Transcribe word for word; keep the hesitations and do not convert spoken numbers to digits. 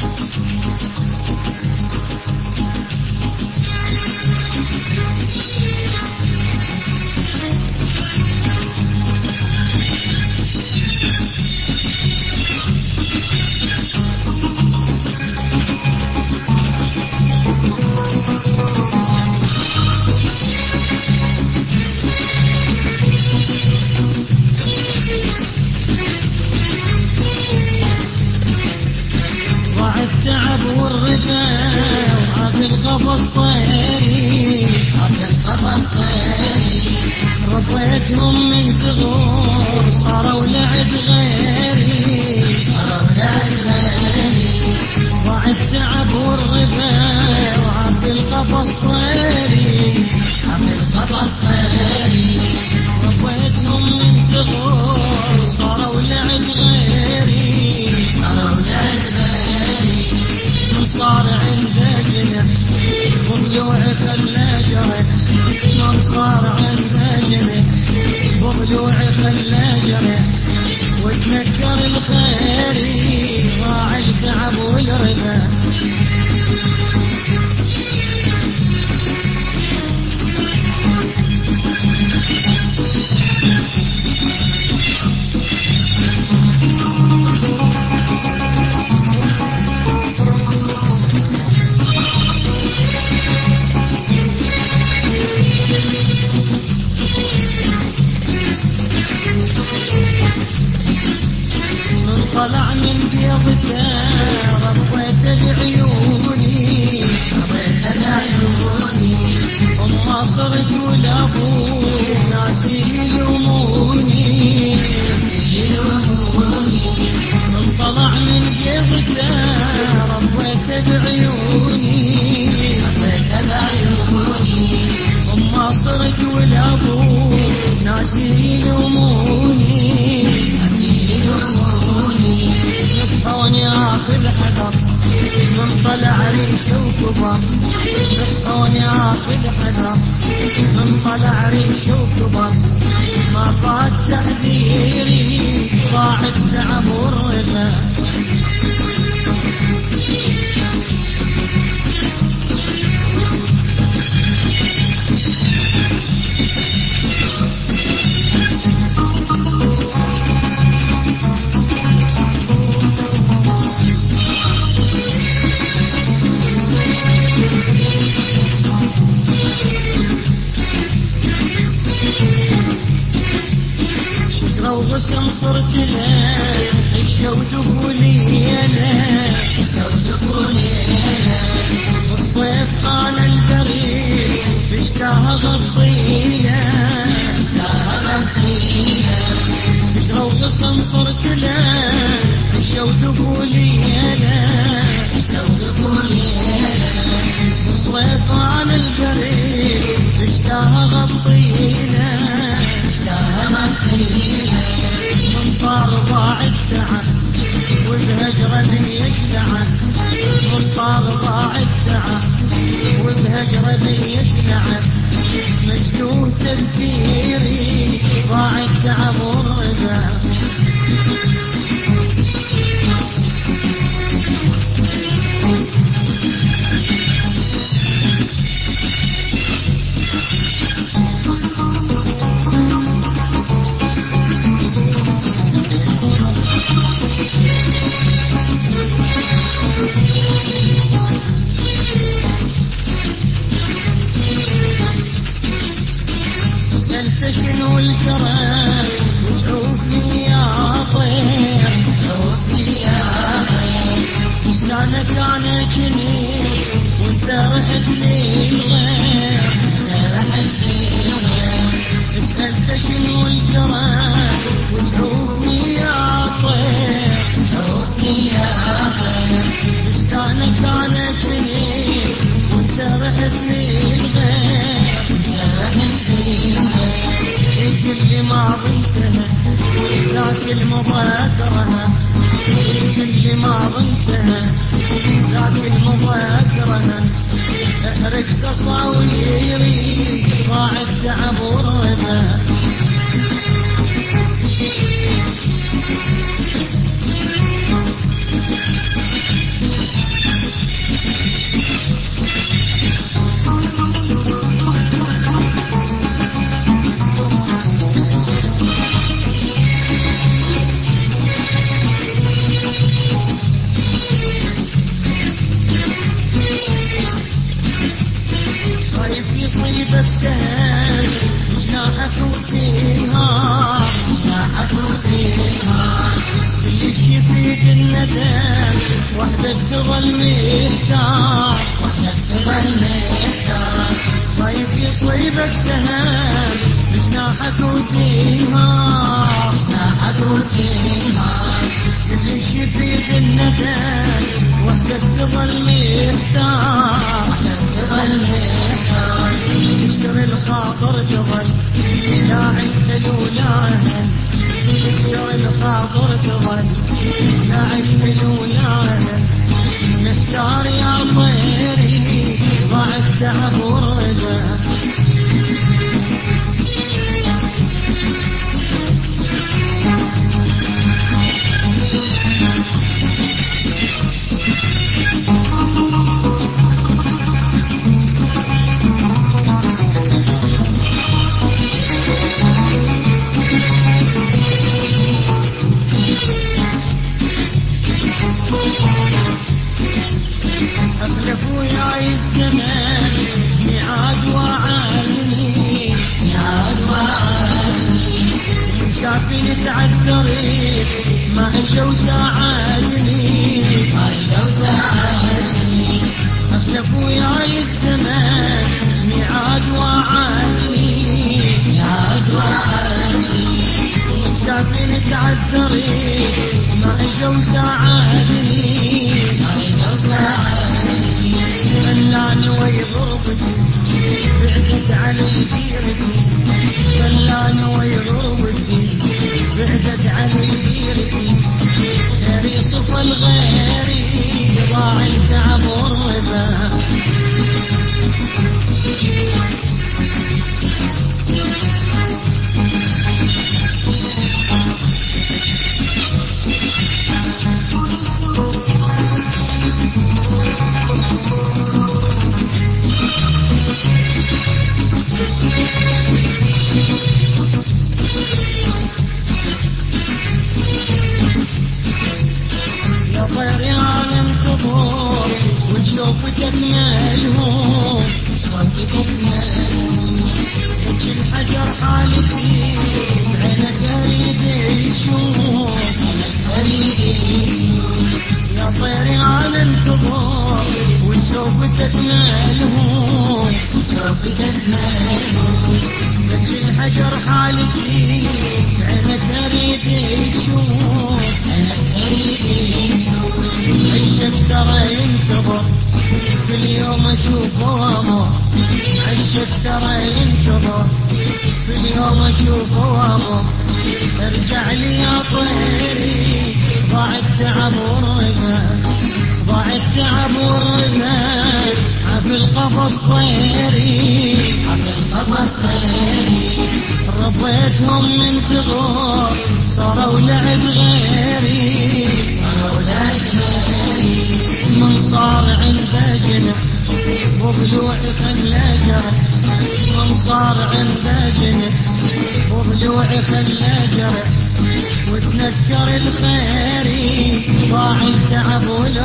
ربيتهم من صغور صاروا لعب غيري، ضاع التعب والربا وعب القفص طيري، ربيتهم من صغور صاروا لعب غيري، من صار عنده جنة وضلوع خلى جرح، من صار عنده جنة وضلوع خلى جرح، وتنكر الخيري ضاع التعب والربا. طلع من بيضته ربيته بعيوني، أما صرت والأبو ناسي يلوموني، من طلع من بيضته ربيته بعيوني، أما صرت والأبو ناسي يلوموني، نصحوني اخذ حذر من طلع ريشه وكبر، نصحوني اخذ حذر من طلع ريشه وكبر، ما فات تحذيري ضاع التعب والربا. وغسم صرت له عشة ودخوليله، والصيف قال البريد اشتاها غطيله، فكرة وغسم صرت له عشة ودخوليله، والصيف قال البريد اشتاها غطيله، من طار ضاع التعب وبهجرة بيشلعه، من طار ضاع التعب وبهجرة بيشلعه، مجنون تفكيري ضاع التعب والربا. سألت شنو الكرم وتعوفني يا طير، وسلانك انا كنت وانت رحت للغير، سألت شنو الكرم وتعوفني يا طير، وسلانك انا كنت وانت رحت للغير، كل ما ظنتها ذاك المذاكرة، كل ما ظنتها ذاك المذاكرة، احرق تصاويري ضاع التعب والربا. تظل محتار وحدك تظل محتار خايف يصيبك سهم بجناحك وتنهار بجناحك وتنهار كل شي في الندم وحدك تظل محتار وحدك تظل محتار تكسر الخاطر تظل لاعب حلو لاهل تكسر الخاطر تظل لاعب حلو لاهل محتار يا طيري ضاع التعب والرجا أخلف وياي الزمان ميعاد وعدني ميعاد وعدني شافني تعذرت ما اجوا ساعدني ما اجوا ساعدني أخلف وياي الزمان ميعاد وعدني ميعاد وعدني شافني تعذرت ما اجوا ساعدني ما اجوا ساعدني خلاني ويا غربتي بعدت علي ديرتي خلاني ويا غربتي بعدت علي ديرتي غيري صفى الغيري ضاع التعب والربا يا طير يا عالم تبور وشوفتك ملهوم شوفتك ملهوم وجه الحجر حالتي بعينك اريد يشوف عينك اريد يشوف يا طير يا عالم تبور وشوفتك ملهوم شوفتك ملهوم وجه الحجر حالتي بعينك اريد يشوف عينك اريد يشوف عشك ترى ينتظر كل يوم اشوفه وامر عشك ترى ينتظر كل يوم اشوفه وامر ارجع لي يا طيري ضاع التعب والربا ضاع التعب والربا عفي القفص طيري عفي القفص طيري ربيتهم من صغار صاروا لعب غيري صاروا لعب غيري من صار عنده جنح وضلوعي خلى جرح من صار عنده جنح وضلوعي خلى جرح وتنكر الخيري ضاع التعب ولا